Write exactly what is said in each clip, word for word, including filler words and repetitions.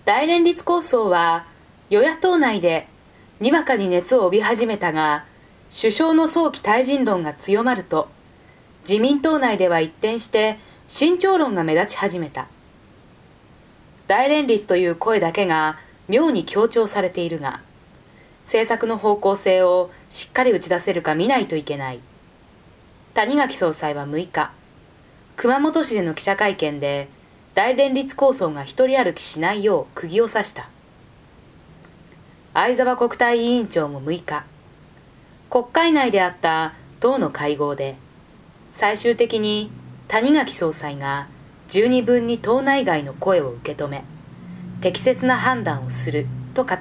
大連立構想は与野党内でにわかに熱を帯び始めたが、首相の早期退陣論が強まると、自民党内では一転して慎重論が目立ち始めた。大連立という声だけが妙に強調されているが、政策の方向性をしっかり打ち出せるか見ないといけない。谷垣総裁はむいか、熊本市での記者会見で、大連立構想が一人歩きしないよう釘を刺した。相沢国対委員長もむいか、国会内であった党の会合で、最終的に谷垣総裁が十二分に党内外の声を受け止め、適切な判断をすると語った。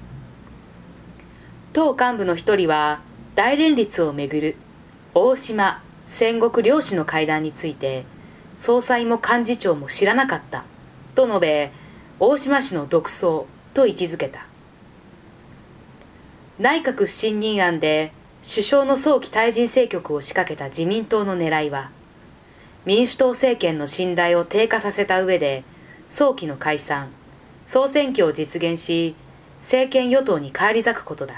党幹部の一人は、大連立をめぐる大島、戦国両氏の会談について、総裁も幹事長も知らなかったと述べ、大島氏の独創と位置づけた。内閣不信任案で首相の早期退陣政局を仕掛けた自民党の狙いは、民主党政権の信頼を低下させた上で、早期の解散、総選挙を実現し、政権与党に返り咲くことだ。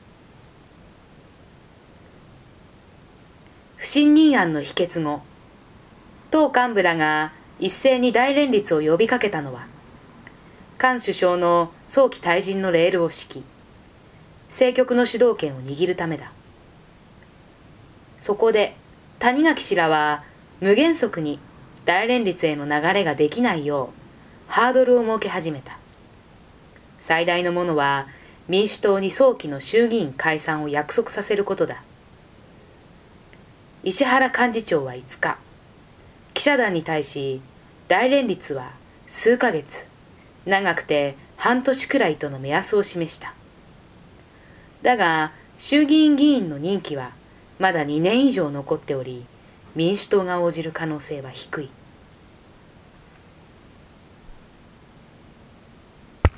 不信任案の否決後、党幹部らが一斉に大連立を呼びかけたのは、菅首相の早期退陣のレールを敷き、政局の主導権を握るためだ。そこで谷垣氏らは無原則に大連立への流れができないようハードルを設け始めた。最大のものは民主党に早期の衆議院解散を約束させることだ。石原幹事長はいつか、記者団に対し、大連立は数ヶ月、長くて半年くらいとの目安を示した。だが、衆議院議員の任期はまだにねん以上残っており、民主党が応じる可能性は低い。